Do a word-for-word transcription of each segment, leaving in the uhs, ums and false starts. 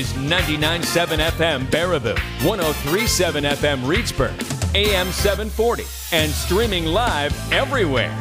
is ninety-nine point seven F M Baraboo, one oh three point seven F M Reedsburg, A M seven forty, and streaming live everywhere.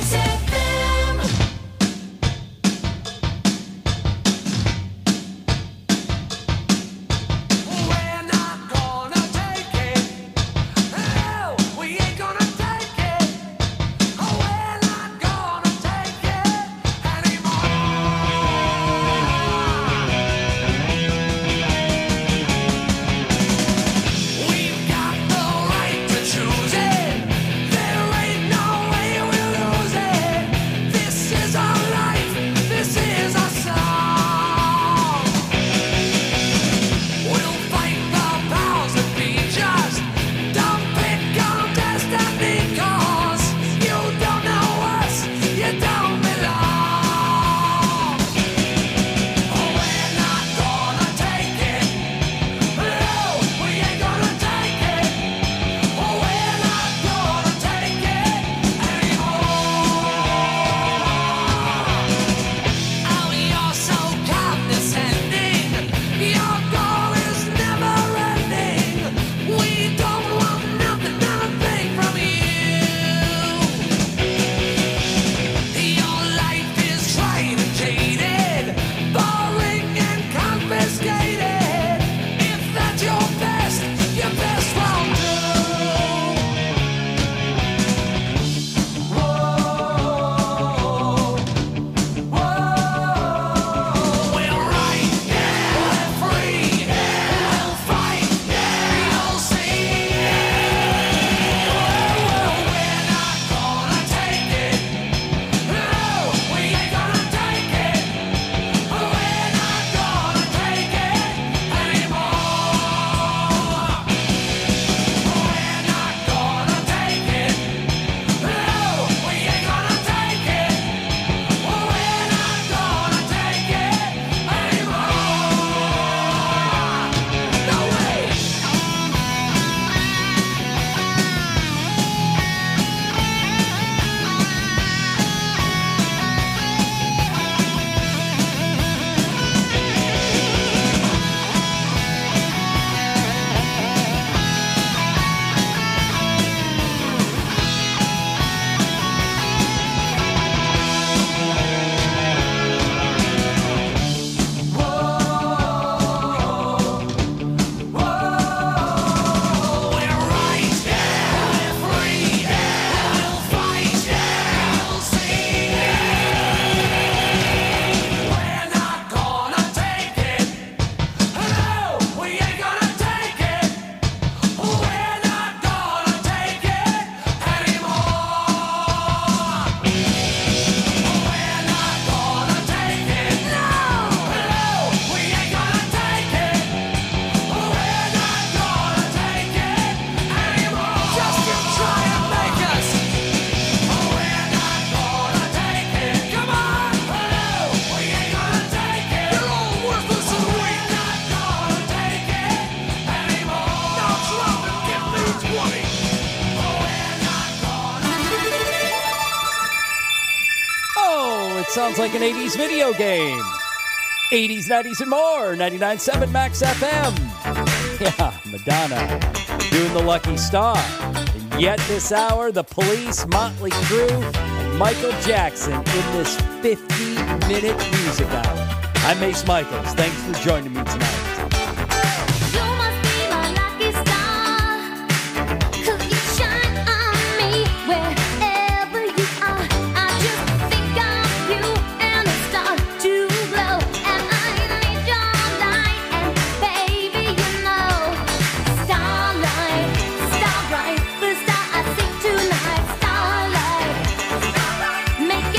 Sounds like an eighties video game. eighties, nineties, and more. ninety-nine point seven Max F M. Yeah, Madonna doing the Lucky Star. And yet this hour, the Police, Motley Crue, and Michael Jackson in this fifty-minute music hour. I'm Mace Michaels. Thanks for joining me tonight.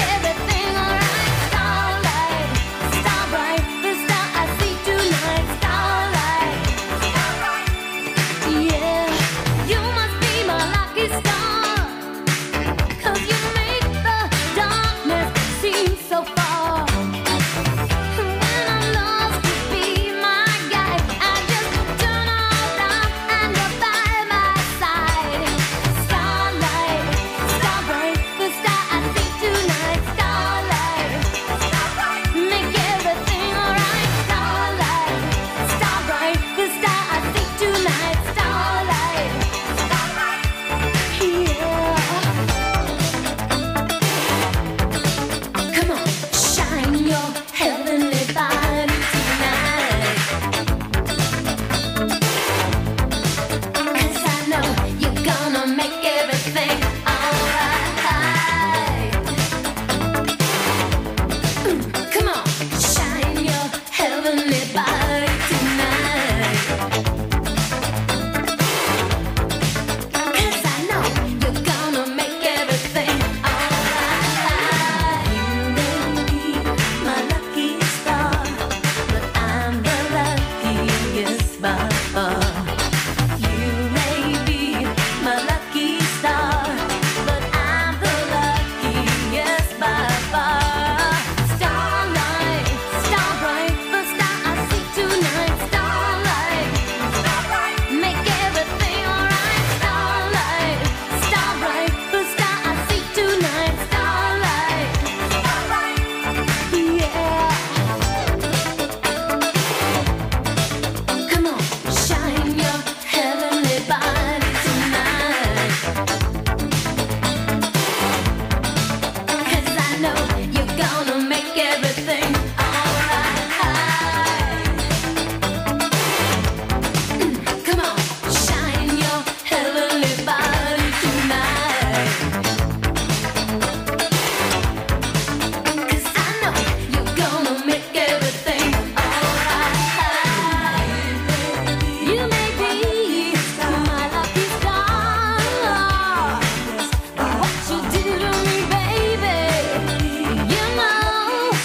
Everything alright, starlight, starbright, the star I see tonight. far. You may be my lucky star, but I'm the luckiest by far. Starlight, star bright, the star I see tonight. Starlight, starlight, make everything alright. Starlight, star bright, the star I see tonight. Starlight, starlight, yeah. Come on, shine your heavenly body tonight. 'Cause I know you're gonna make everything alright. Come on, shine your heavenly body tonight. 'Cause I know you're gonna make everything alright. You may be my lucky star. What you do to me, baby, you know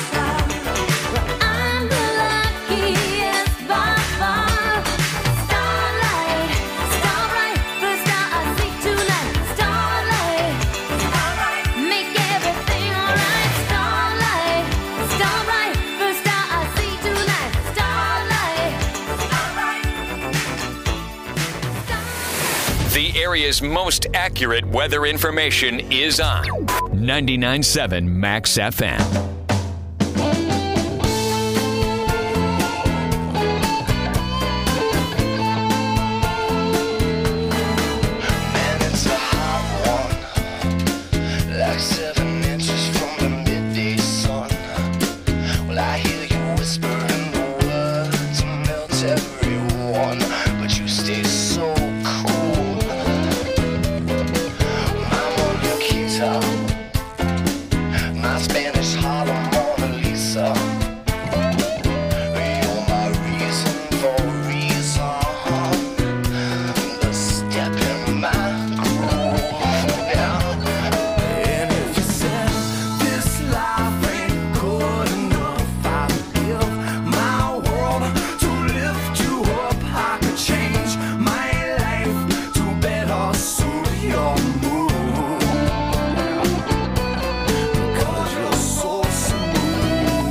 I'm the luckiest by far. Starlight, star bright, the star I see tonight. Starlight, starlight, make everything alright. Starlight, star bright, the star I see tonight. Starlight, starlight, starlight. The area's most accurate weather information is on ninety-nine point seven Max F M. Man, it's a hot one, like seven inches from the midday sun. Well, I hear you whispering the words to melt everyone, but you stay so cool. I'm on your guitar, my Spanish Harlem Mona Lisa. You're my reason for reason, the step in my groove. And if you said this life ain't good enough, I would give my world to lift you up. I could change my life to better suit your mood. Cause you're so smooth.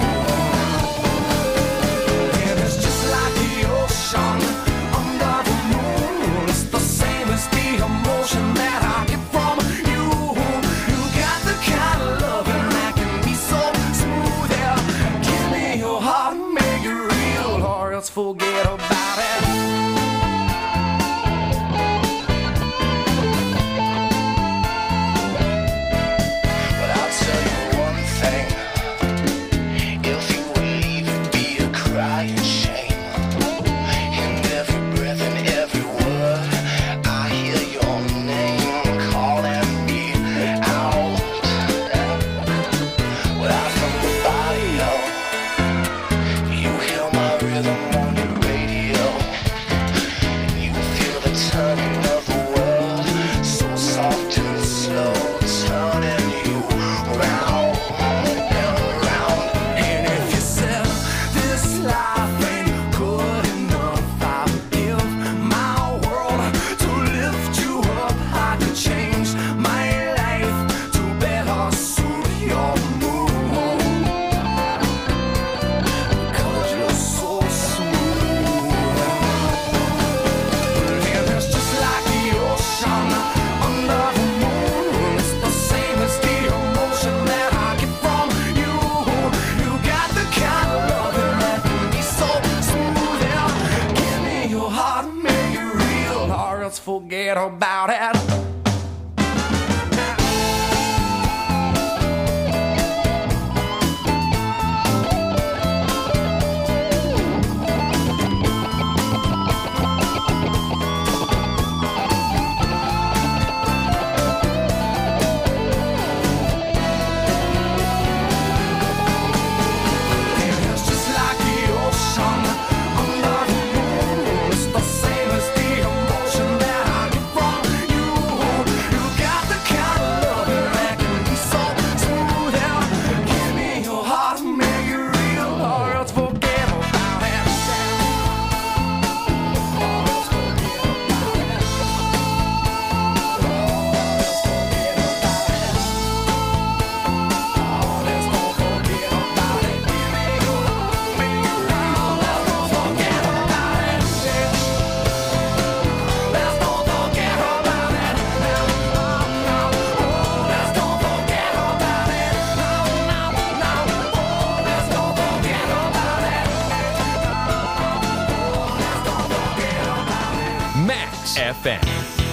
And it's just like the ocean under the moon. It's the same as the emotion that I get from you. You got the kind of loving that can be so smooth. Yeah, give me your heart and make it real, or else forget about it. But I'll tell you one thing. If you would leave, it'd be a crying shame. In every breath and every word, I hear your name calling me out. Well, I'm from the barrio. You hear my rhythm on your radio. And you feel the turning of the world, so soft and slow, turning you round and round. And if you said this life ain't good enough, I would give my world to lift you up. I could change my life to better suit your mood. Cause you're so smooth. And it's just like the ocean under the moon. It's the same as the emotion that I get from you. You got the kind of loving that can be so smooth. Yeah, give me your heart and make it real, or else forget about it. And it's just like the ocean under the moon. It's the same as the emotion that I get from you. Max F M.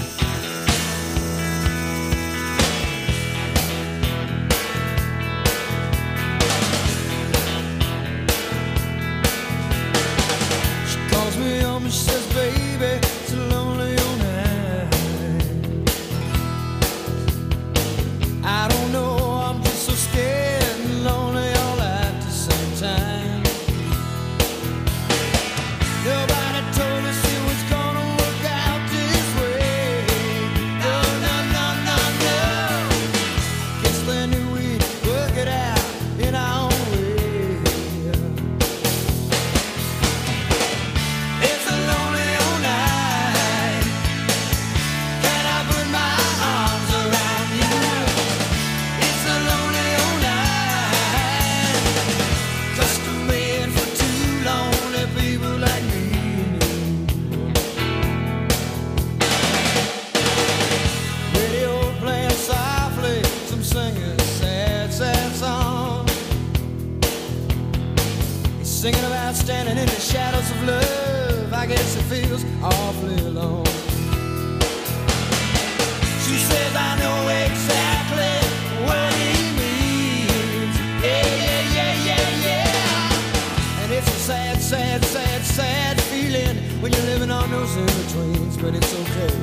Calls me home and she says, baby, it's a lonely old night. I don't know, I'm just so scared and lonely all at the same time. Nobody told us it was gonna work out this way. No, no, no, no, no. Guess they knew we'd work it out in our own way. It's a lonely old night. Can I put my arms around you? It's a lonely old night. Custom made for two lonely people like me and you. Radio playing softly, some singing a sad, sad song. He's singing about standing in the shadows of love. I guess it feels awfully alone. She says I know exactly what he means. Yeah, yeah, yeah, yeah, yeah. And it's a sad, sad, sad, sad feeling when you're living on those in-betweens, but it's okay.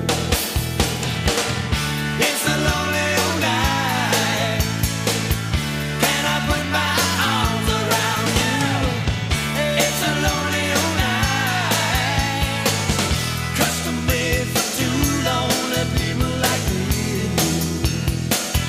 It's a lonely old night. Can I put my arms around you? It's a lonely old night. Custom made for two lonely people like me and you.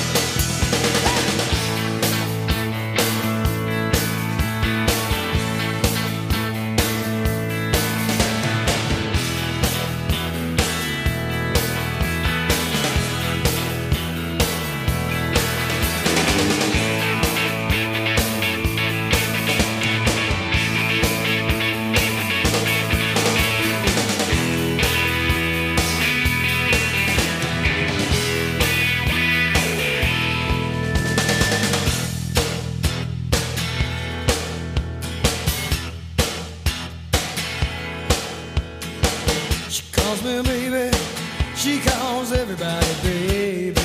She calls me baby, she calls everybody baby.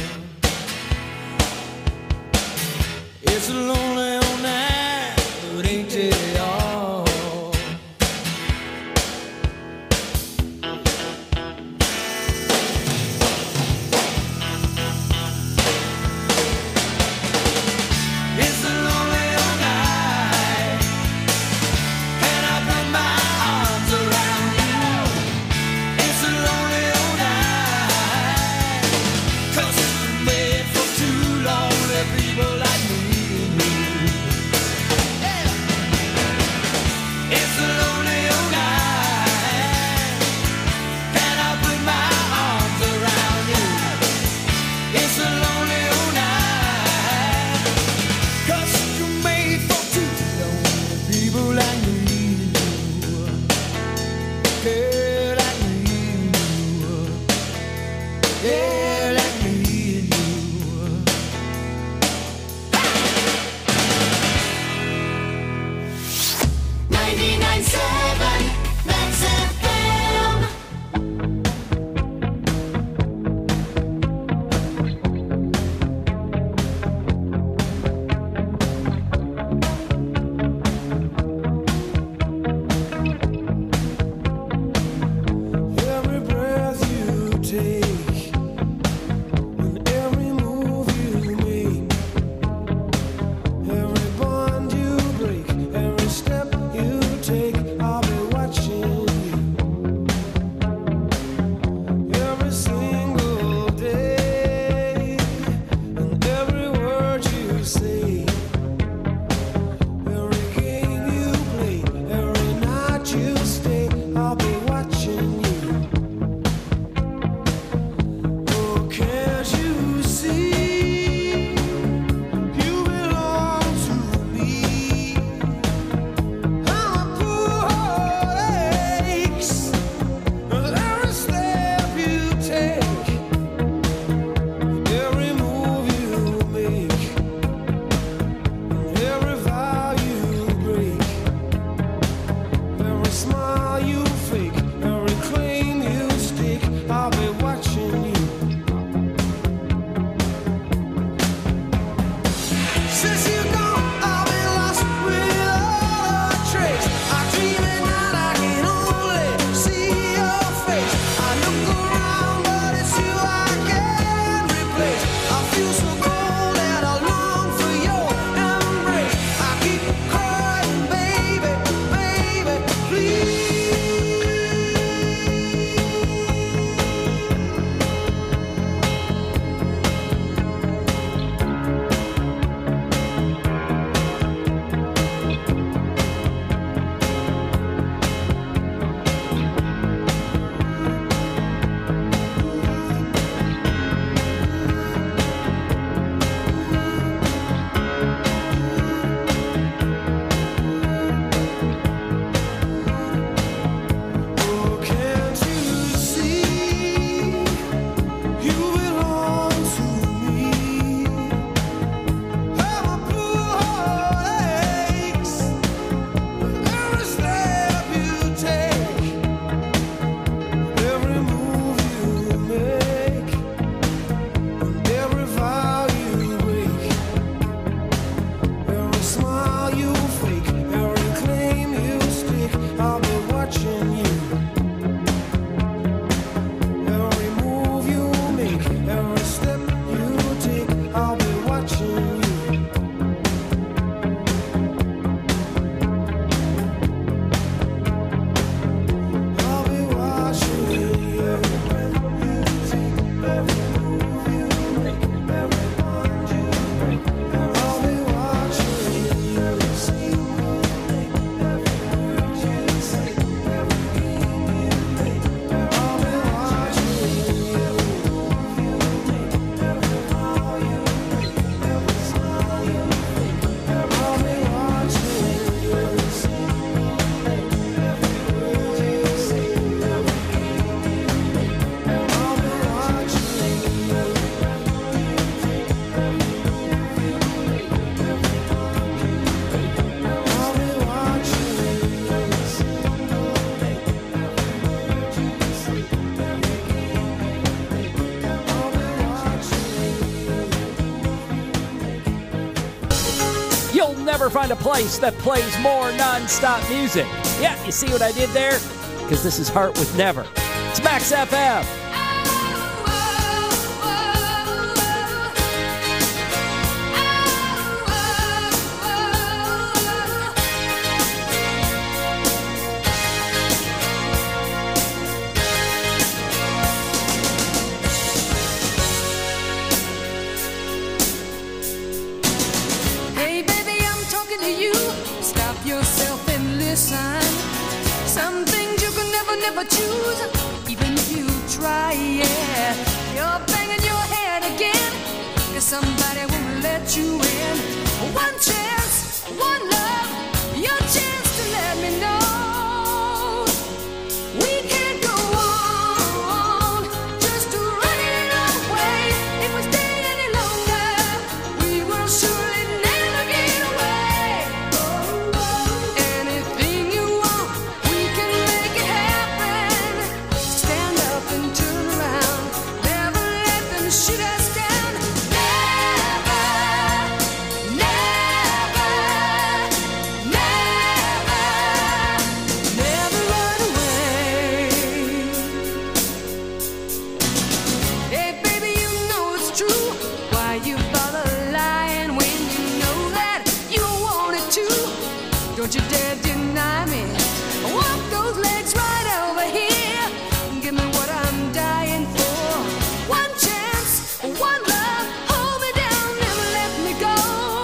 It's a lonely old night, but ain't it all? It's a lonely old night. Can I put my arms around you? It's a lonely old night. 'Cause it's made for two lonely people like me and you. never find a place that plays more non-stop music. Yeah, you see what I did there? Because this is Heart with Never. It's Max F M. Hey baby, I'm talking to you. Stop yourself and listen. Some things you can never, never choose, even if you try, yeah. You're banging your head again, 'cause somebody won't let you in. One chance, one love, your chance to let me know. We can't go on, just to run it away. If we stay any longer, we will surely never get away. Anything you want, we can make it happen. Stand up and turn around, never let them shoot us down. Never, never, never, never run away. Hey baby, you know it's true. Why you bother lying when you know that you wanted to? Don't you dare deny me. Walk those legs right over here. Give me what I'm dying for. One chance, one love. Hold me down, never let me go.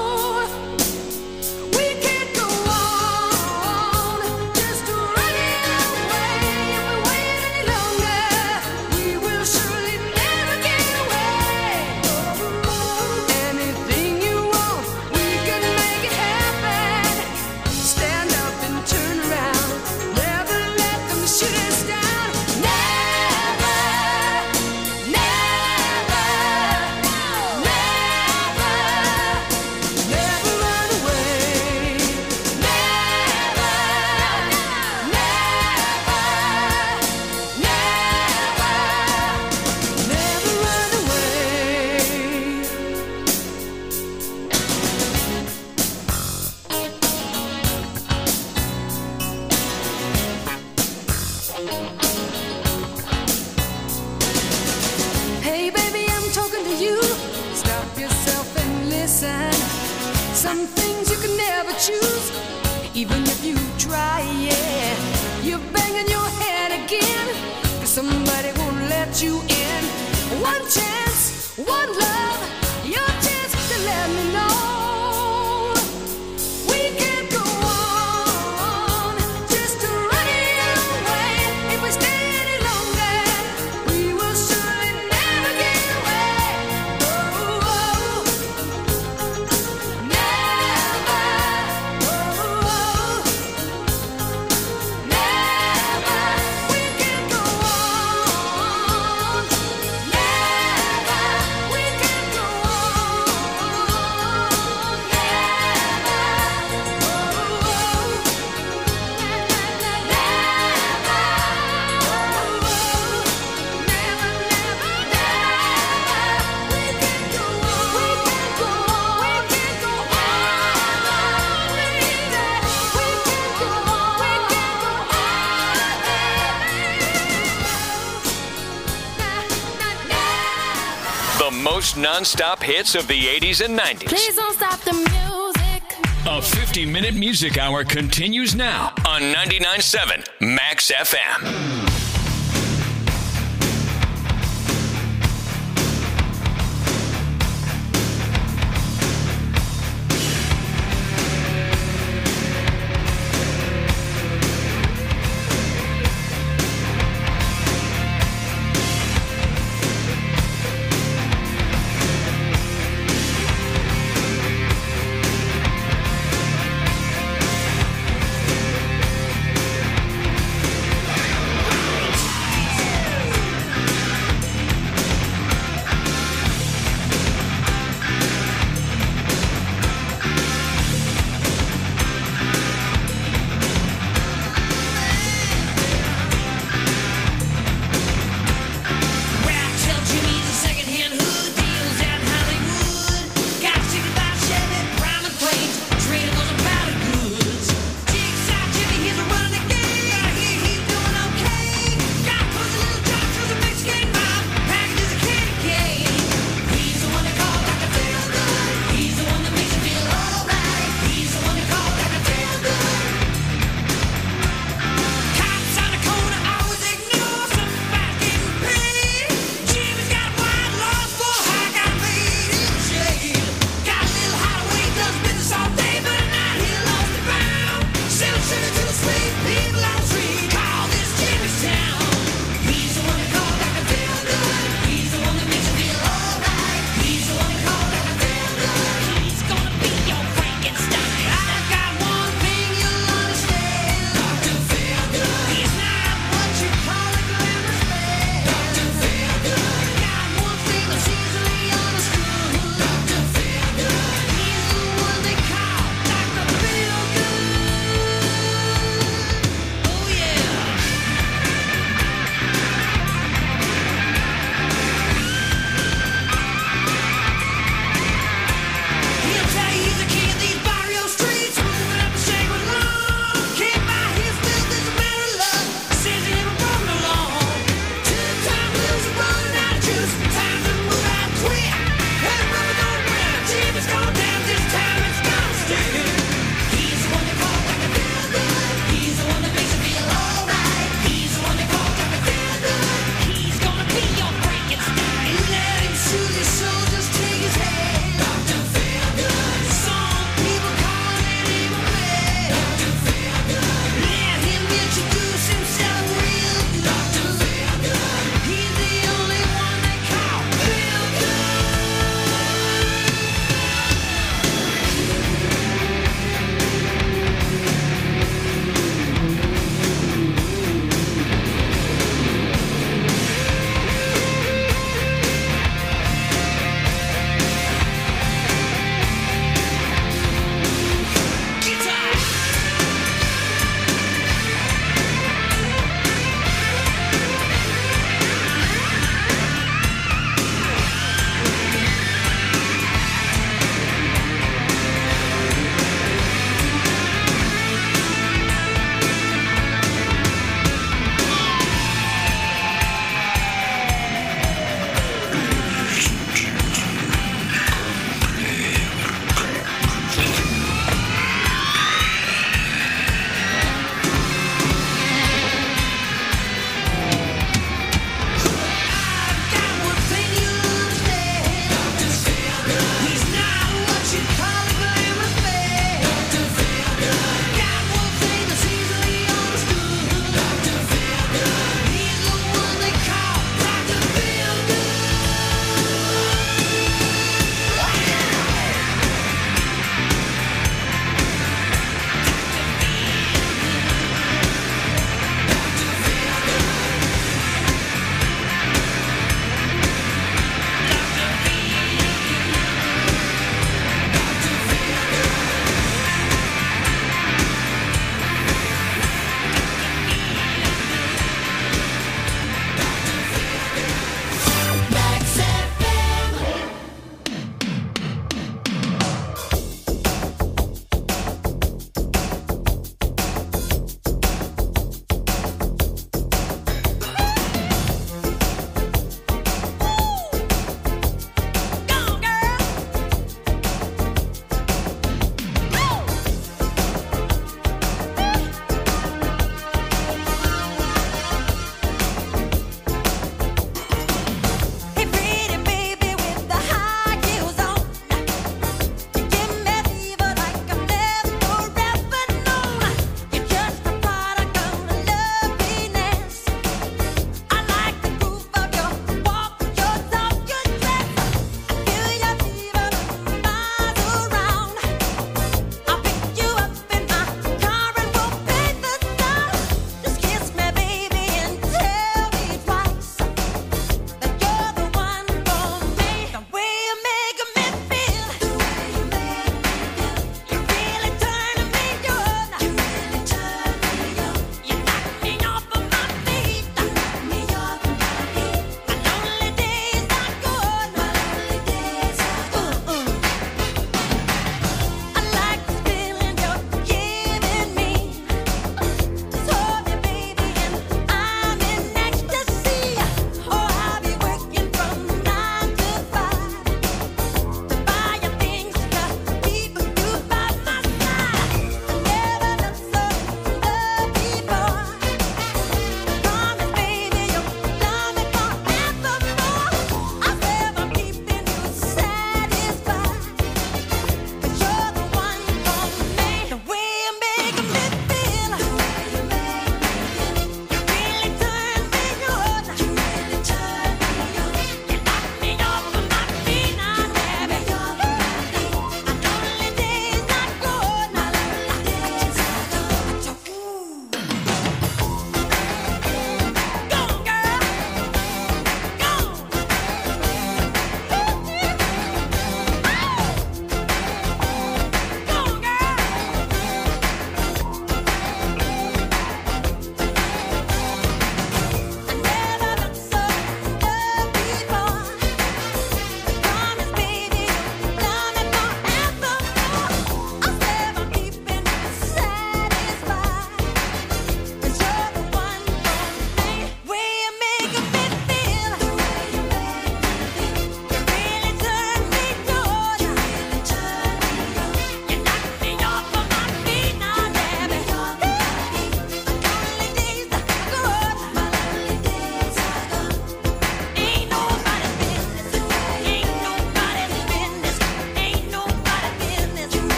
We can't go on, just to run it away. If we wait any longer, we will surely never get away. Anything you want, we can make it happen. Stand up and turn around, never let them shoot us down. Never, never, never, never run away. Never, never, never, never run away. Hey baby, I'm talking to you. Stop yourself and listen. Some things you can never choose, even if you try, yeah. You're banging your head again, 'cause somebody won't let you in. One chance, one love, your chance to let me know. We can't go on, just to run it away. If we stay any longer, we will surely never get away. Oh, oh, never, oh, oh, never. We can't go on, never. We can't go on, The most non-stop hits of the eighties and nineties. Please don't stop the music. A fifty-minute music hour continues now on ninety-nine point seven Max F M.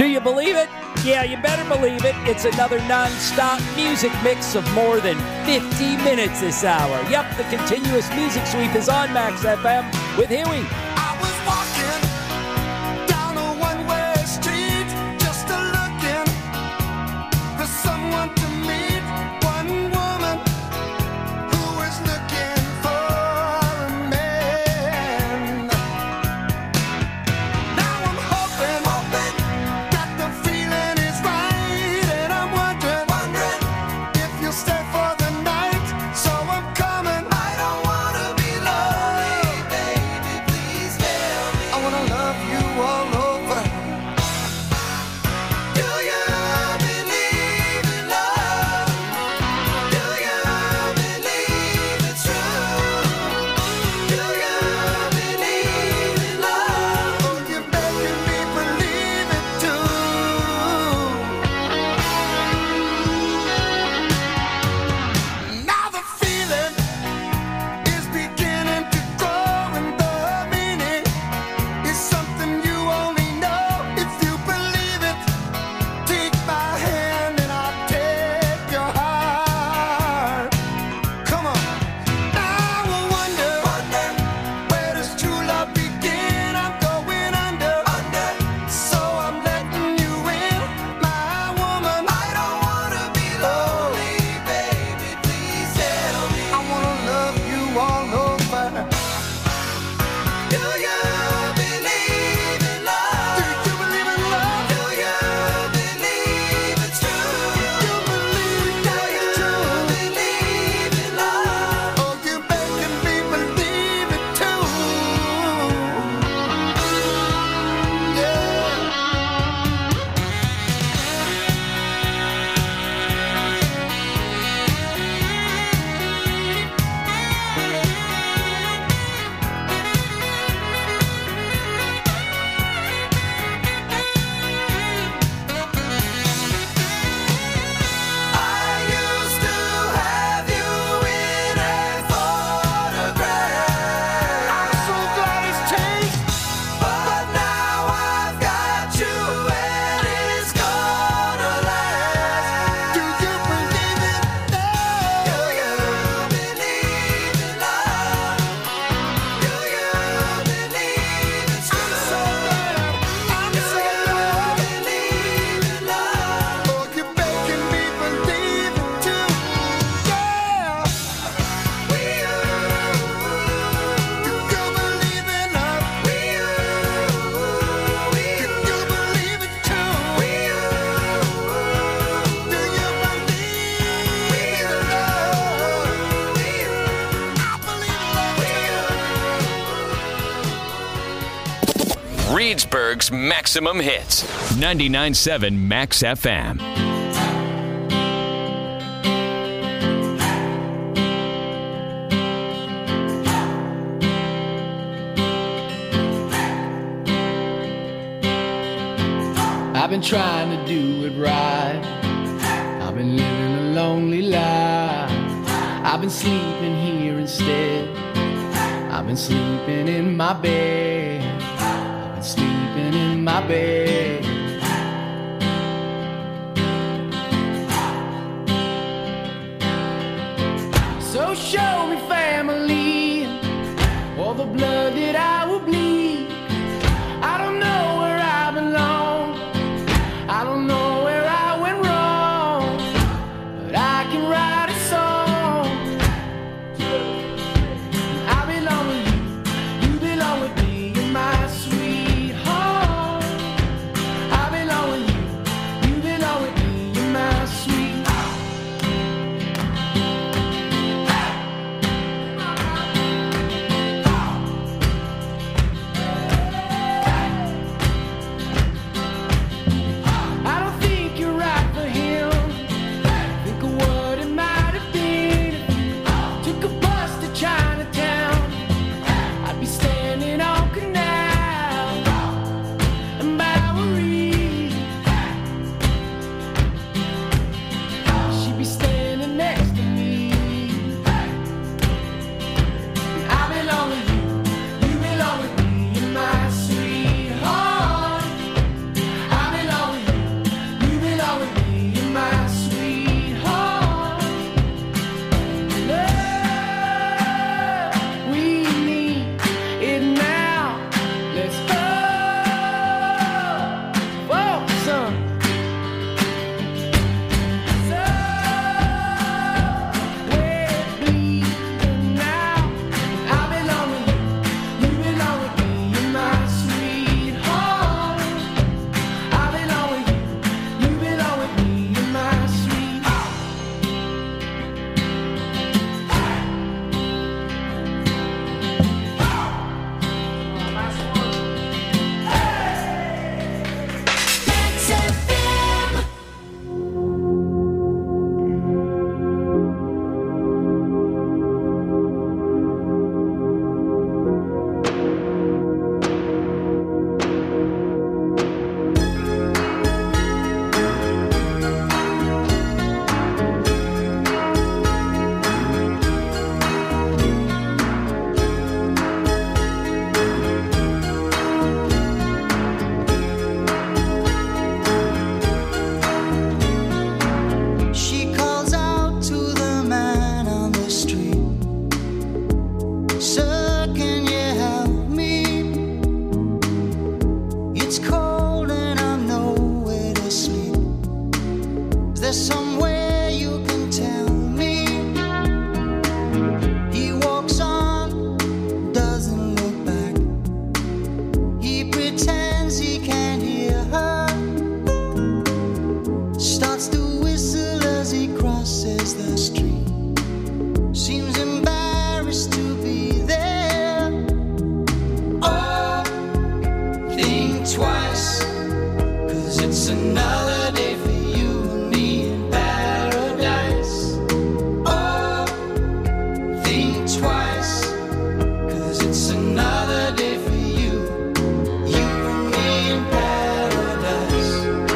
Do you believe it? Yeah, you better believe it. It's another non-stop music mix of more than fifty minutes this hour. Yep, the continuous music sweep is on Max F M with Huey. I was walking down a one-way street, just a looking for someone to meet. One woman who was looking for a man. Now I'm hoping, hoping that the feeling is right, and I'm wondering, wondering if you'll stay for the night. So I'm coming. I don't wanna be lonely, baby. Please tell me. I wanna love you all over. Do you believe in love? Do you believe it's true? Do you believe in love? Oh, you're making me believe it too. Now the feeling is beginning to grow, and the meaning is something you only know if you believe it. Take my hand and I'll take your heart. Come on. Now I wonder, wonder where does true love begin? I'm going under, under. So I'm letting you in, my woman. I don't wanna be lonely, baby. Please tell me. I wanna love you all over. Do you believe in love? Do you believe in love? Do you believe it's true? Do you believe that it's true? Believe in love? Oh, you're making me believe it too. Yeah. I used to have you in a photograph. I'm so glad it's changed, but now I've got you and it's gonna last. Do you believe in love? Do you believe in love? Do you believe it's true? I'm so glad, I'm so glad. Believe in love. Oh, you're making me believe it too. Yeah. We do you believe in love? We do you believe it too? We do you believe in love? I believe in love too. Reedsburg's Maximum Hits. ninety-nine point seven Max F M. I've been trying to do it right. I've been living a lonely life. I've been sleeping here instead. I've been sleeping in my bed. I've been sleeping in my bed. So show me family, all the blood that I will bleed. I don't know where I belong. I don't know where I went wrong, but I can write a song. I belong with you, you belong with me, you're my sweetheart. It's cold and I'm nowhere to sleep. Is there somewhere you can tell me? He walks on, doesn't look back. He pretends he can't hear her. Starts to whistle as he crosses the street. Seems embarrassed to be there. Oh, think twice, 'cause it's another day for you and me in paradise. Oh, think twice, 'cause it's another day for you, you and me in paradise.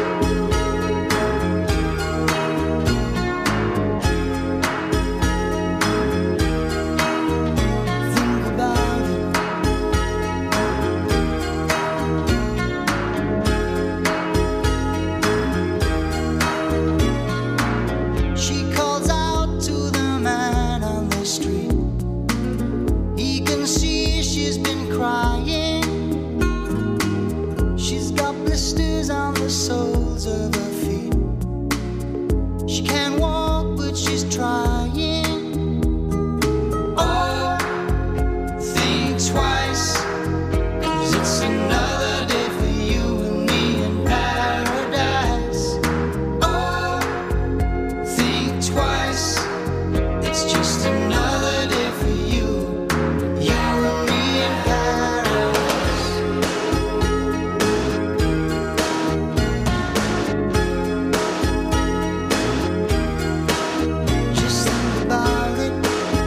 Think about it. She calls out to the man on the street. He can see she's been crying. She's got blisters on the soles of her feet. She can't walk, but she's trying. Oh, think twice, 'cause it's another day for you and me in paradise. Oh, think twice, it's just another day for you, you and me in paradise. Just think about it.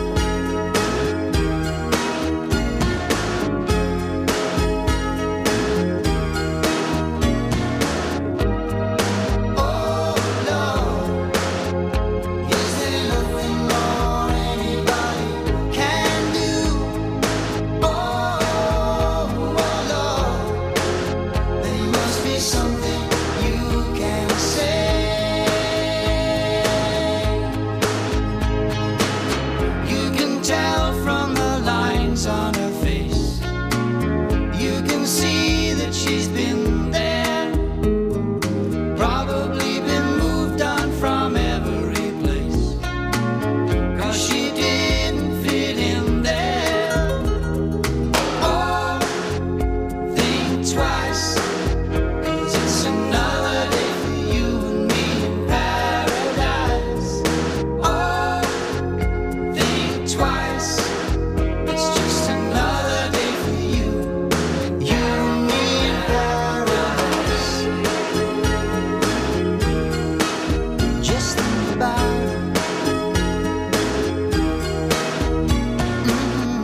Oh Lord, is there nothing more anybody can do? Oh, oh Lord, there must be something you can say. You can tell from the lines on her face. You can see that she's been there. Probably been moved on from every place, 'cause she didn't fit in there. Oh, think twice, 'cause it's another day for you and me in paradise. Oh, think twice, it's just another day for you, you and me in paradise. Just think about it. Mhm.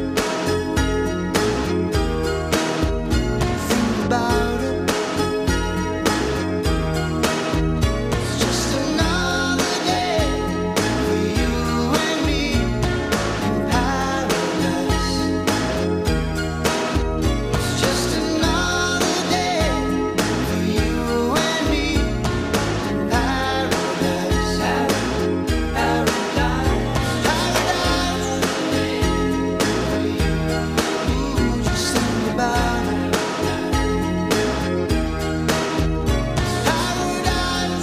Think about it. It's just another day for you and me in paradise. It's just another day for you and me in paradise. Paradise, paradise. Ooh, just think about it. Paradise.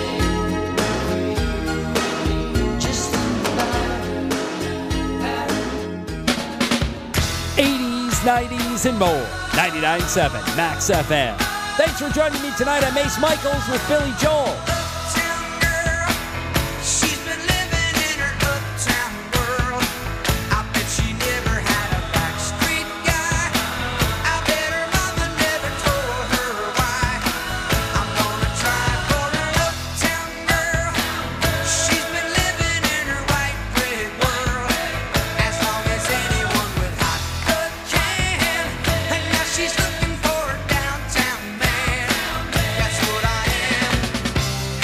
Just think about it. eighties, nineties, and more. ninety-nine point seven Max F M. Thanks for joining me tonight on Mace Michaels with Billy Joel. Uptown girl, she's been living in her uptown world. I bet she never had a backstreet guy. I bet her mama never told her why. I'm gonna try for her uptown girl. She's been living in her white bread world as long as anyone with hot blood can. And now she's looking for a downtown man. That's what I am.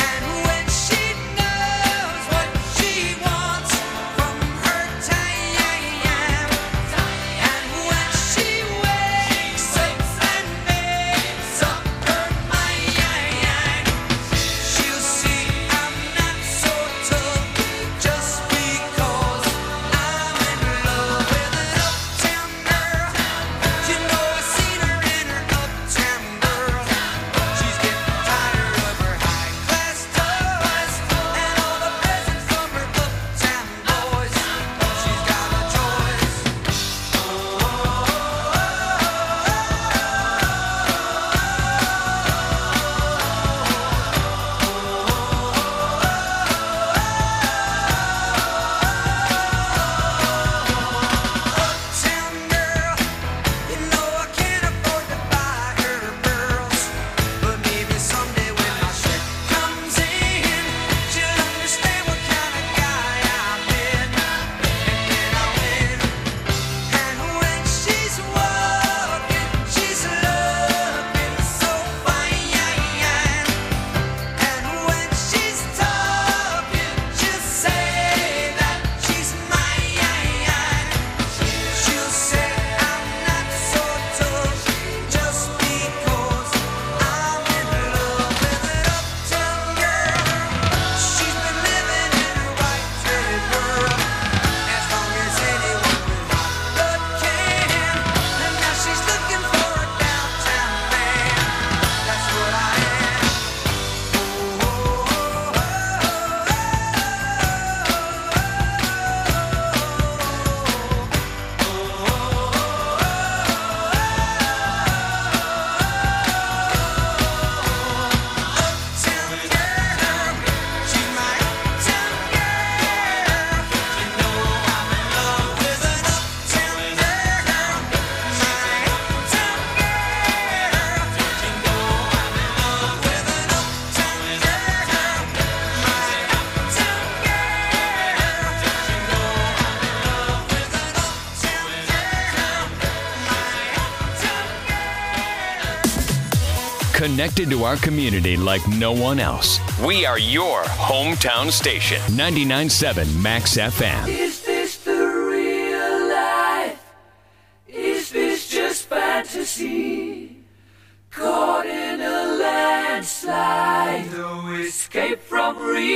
Connected to our community like no one else. We are your hometown station. ninety-nine point seven Max F M. Is this the real life? Is this just fantasy? Caught in a landslide, no escape from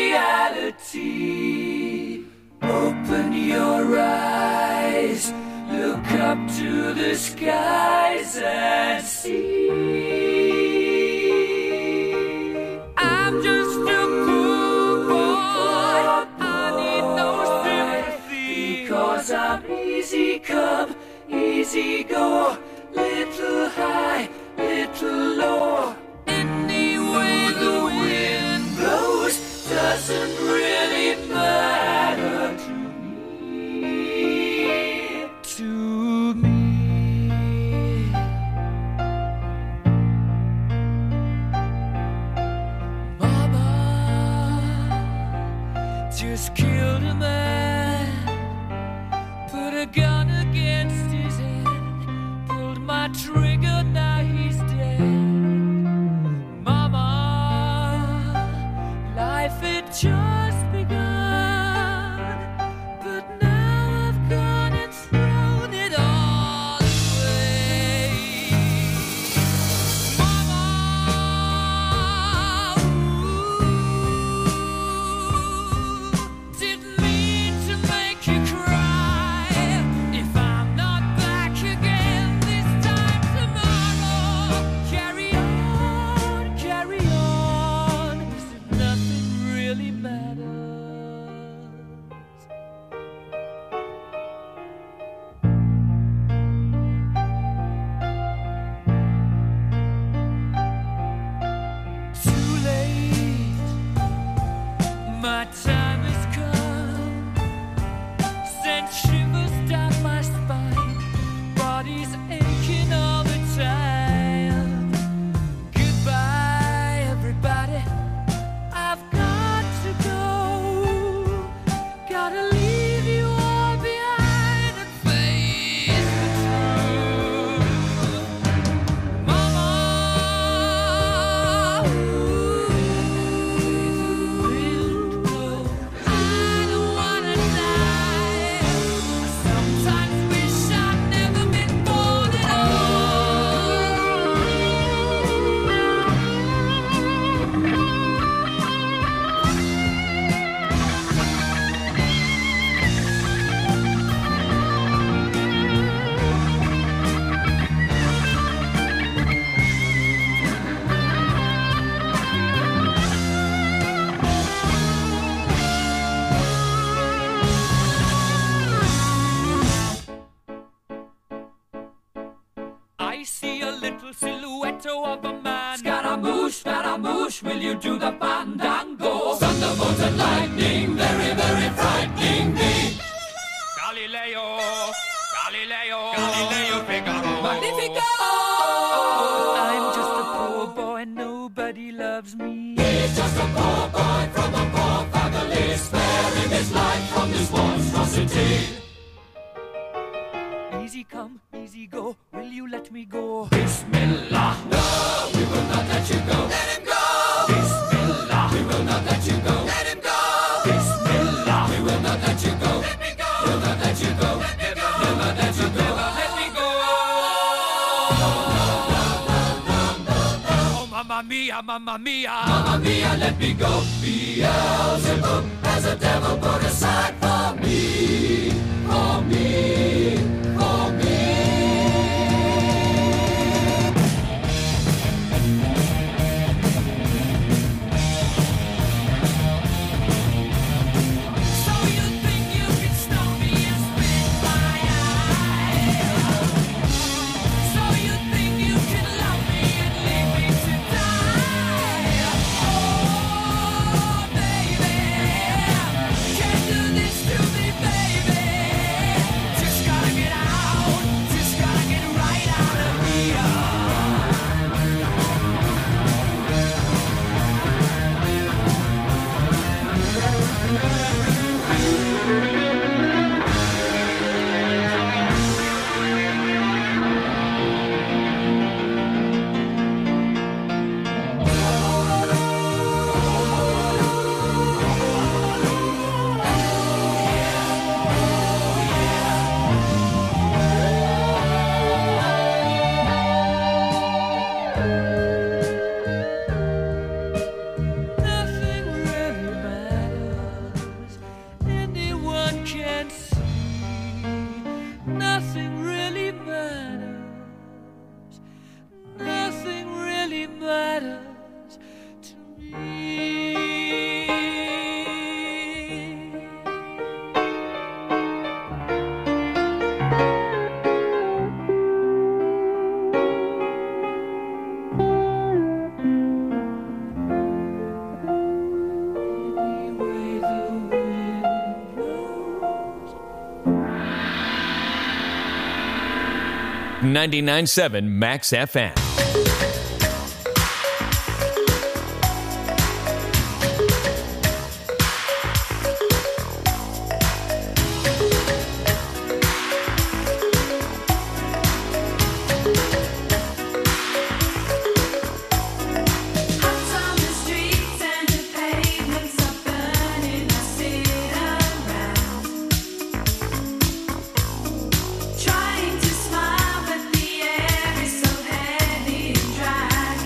reality. Open your eyes, look up to the skies and see. I'm just a poor boy, I need no sympathy, because I'm easy come, easy go, little high, little low. Any way the wind blows doesn't really matter to me, to me. Mama just killed a man, put a gun against his head, pulled my trigger, now he's dead. Mama, life had just begun, but now I've gone and thrown it all away. Mama, ooh, didn't mean to make you cry. If I'm not back again this time tomorrow, carry on, carry on, as if nothing really matters. Too late, my time has come. Sent shivers down my spine, body's aching all the time. Goodbye, everybody, I've got to go. Gotta leave you all behind and face the truth. Mama, ooh, I don't wanna die. I sometimes wish I'd never been born at I see a little silhouette of a man. Scaramouche, Scaramouche, will you do the fandango? Thunderbolts and lightning, very, very frightening me. Galileo, Galileo, Galileo Figaro. Magnifico! I'm just a poor boy, nobody loves me. He's just a poor boy from a poor family, sparing his life from this monstrosity. Easy come, easy go, will you let me go? Bismillah, no, we will not let you go. Let him go! Bismillah, we will not let you go. Let him go! Bismillah, we will not let you go. Let me go! We'll not let you go. Let me go! We'll not let you go. Let me go! Oh, mamma mia, mamma mia. Mamma mia, let me go. Beelzebub has a devil put aside for me. For me. For me. So you think you can stop me and spit my eye? So you think you can love me and leave me to die? Oh, baby, can't do this to me, baby. Just gotta get out. ninety-nine point seven Max F M. Trying to smile, but the air is so heavy and dry.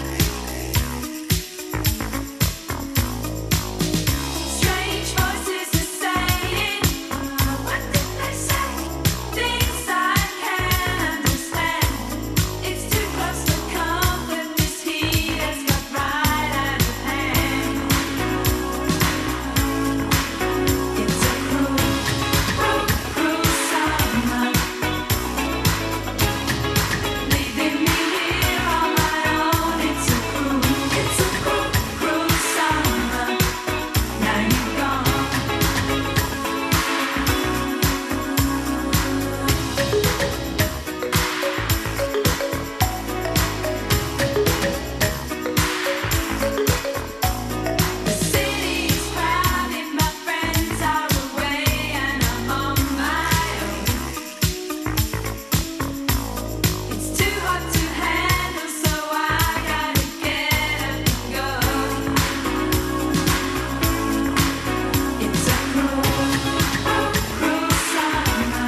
Strange voices are saying, what did they say? Things I can't understand. It's too close to come, but this heat has got right out of hand. It's a cruel, cruel, cruel summer. Leaving me here on my own. It's a cruel, it's a cruel, cruel summer. Now you're gone. The city is crowded, my friends are away, and I'm on my own. It's too hot to handle, so I gotta get up and go. It's a cruel, cruel, cruel summer.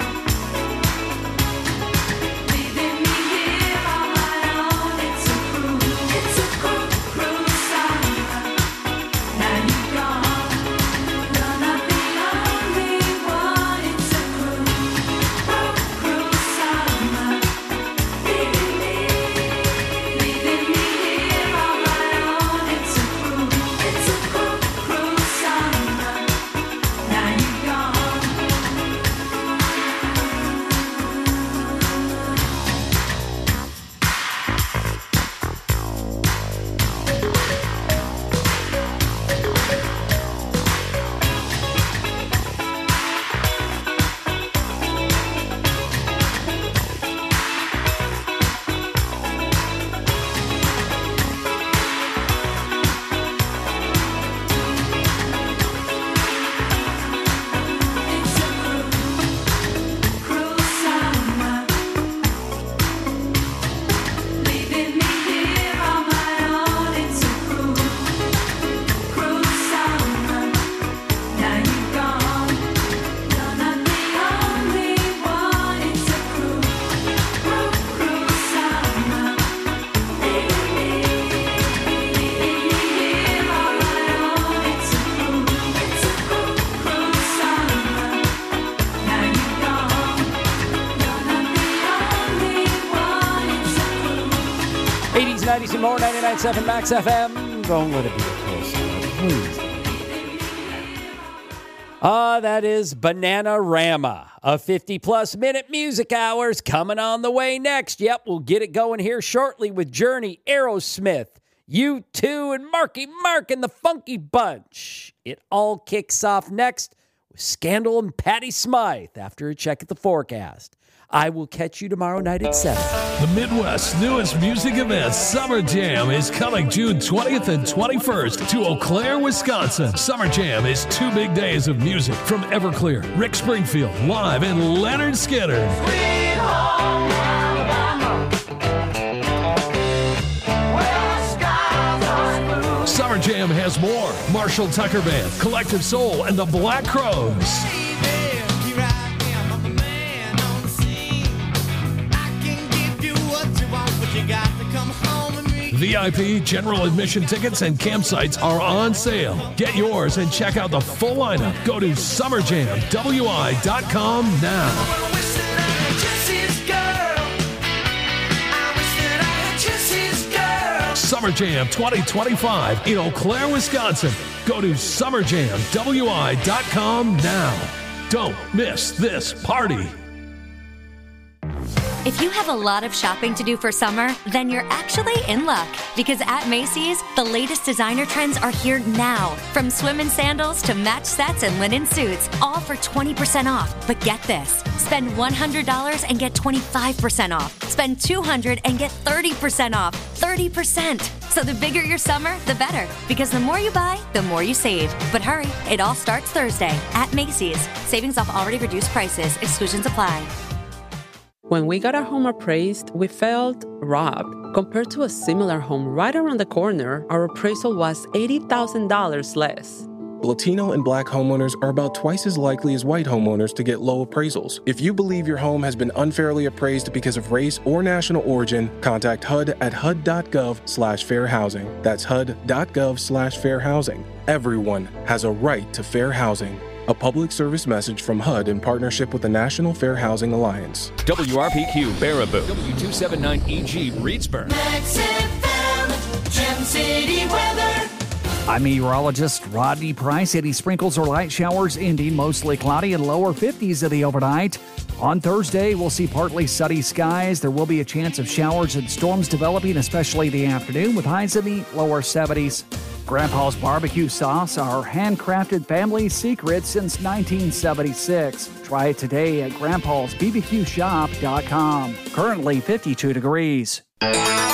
Leaving me here on my own. It's a cruel, it's a cruel, cruel summer. Now you're gone. You're not the only one. It's a cruel, cruel, cruel summer. Leaving me, leaving me here on my own. It's a cruel, it's a cruel, cruel summer. Now you're gone. It's a cruel, cruel summer. Leaving me here on my own. It's a cruel, cruel summer. Now you're gone. You're not the only one. It's a cruel, cruel, cruel summer. Leaving me, leaving me here on my own. It's a cruel, it's a cruel, cruel summer. Now you're gone. You're not the only one. It's a cruel. eighties, nineties, and more, ninety-nine point seven Max F M. Don't let it be a close one, please. Ah, that is Bananarama. A fifty-plus minute music hours coming on the way next. Yep, we'll get it going here shortly with Journey, Aerosmith, U two, and Marky Mark and the Funky Bunch. It all kicks off next with Scandal and Patty Smythe after a check at the forecast. I will catch you tomorrow night at seven. The Midwest's newest music event, Summer Jam, is coming June twentieth and twenty-first to Eau Claire, Wisconsin. Summer Jam is two big days of music from Everclear, Rick Springfield, live, and Leonard Skinner. Summer Jam has more. Marshall Tucker Band, Collective Soul, and the Black Crowes. V I P, general admission tickets, and campsites are on sale. Get yours and check out the full lineup. Go to summer jam w i dot com now. Summer Jam twenty twenty-five in Eau Claire, Wisconsin. Go to summer jam w i dot com now. Don't miss this party. If you have a lot of shopping to do for summer, then you're actually in luck. Because at Macy's, the latest designer trends are here now. From swim and sandals to match sets and linen suits, all for twenty percent off. But get this, spend one hundred dollars and get twenty-five percent off. Spend two hundred dollars and get thirty percent off. thirty percent. So the bigger your summer, the better. Because the more you buy, the more you save. But hurry, it all starts Thursday at Macy's. Savings off already reduced prices. Exclusions apply. When we got our home appraised, we felt robbed. Compared to a similar home right around the corner, our appraisal was eighty thousand dollars less. Latino and Black homeowners are about twice as likely as white homeowners to get low appraisals. If you believe your home has been unfairly appraised because of race or national origin, contact H U D at H U D dot gov slash fair housing. That's H U D dot gov slash fair housing. Everyone has a right to fair housing. A public service message from H U D in partnership with the National Fair Housing Alliance. W R P Q Baraboo, W two seventy-nine E G Reedsburg. Max F M, Gem City weather. I'm meteorologist Rodney Price. Any sprinkles or light showers ending, mostly cloudy and lower fifties in the overnight. On Thursday, we'll see partly sunny skies. There will be a chance of showers and storms developing, especially in the afternoon, with highs in the lower seventies. Grandpa's barbecue sauce, our handcrafted family secret since nineteen seventy-six. Try it today at grandpas b b q shop dot com. Currently fifty-two degrees.